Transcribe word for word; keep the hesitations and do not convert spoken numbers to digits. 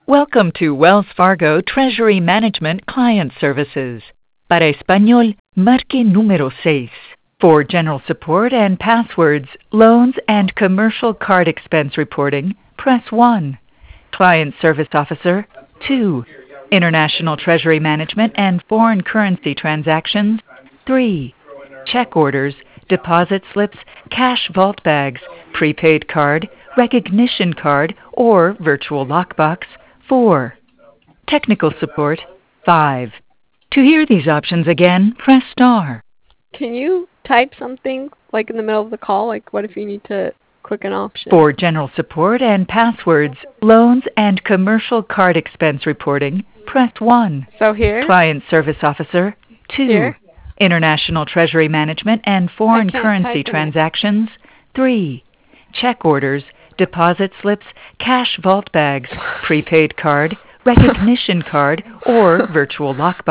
Welcome to Wells Fargo Treasury Management Client Services. Para español, marque número seis. For general support and passwords, loans, and commercial card expense reporting, press one. Client Service Officer, two. International Treasury Management and foreign currency transactions, three. Check orders, deposit slips, cash vault bags, prepaid card, recognition card, or virtual lockbox, four. Technical support, five. To hear these options again, press star. Can you type something like in the middle of the call? Like what if you need to click an option? For general support and passwords, loans, and commercial card expense reporting, press one. So here? Client Service Officer, two. Here? International Treasury Management and foreign I can't currency type in it. transactions, three. Check orders, deposit slips, cash vault bags, prepaid card, recognition card, or virtual lockbox.